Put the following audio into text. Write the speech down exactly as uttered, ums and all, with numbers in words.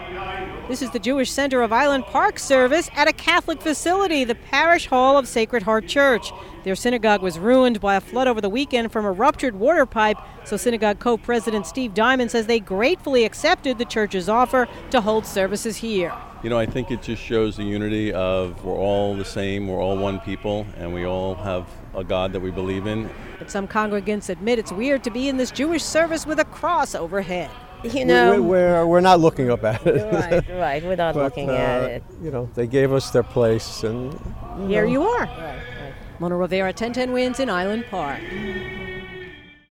This is the Jewish Center of Island Park service at a Catholic facility, the Parish Hall of Sacred Heart Church. Their synagogue was ruined by a flood over the weekend from a ruptured water pipe, so synagogue co-president Steve Diamond says they gratefully accepted the church's offer to hold services here. You know, I think it just shows the unity of we're all the same, we're all one people, and we all have a God that we believe in. But some congregants admit it's weird to be in this Jewish service with a cross overhead. You know, we're, we're, we're not looking up at it. Right, right. We're not but, looking uh, at it. You know, they gave us their place, and Here know. you are. Right, right. Mona Rivera, ten ten Wins in Island Park.